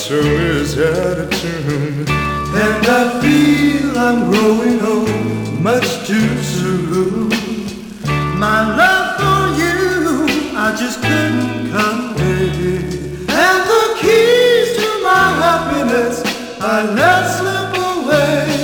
soul is out of tune, and I feel I'm growing old much too soon. My love for you, I just couldn't convey, and the keys to my happiness I let slip away.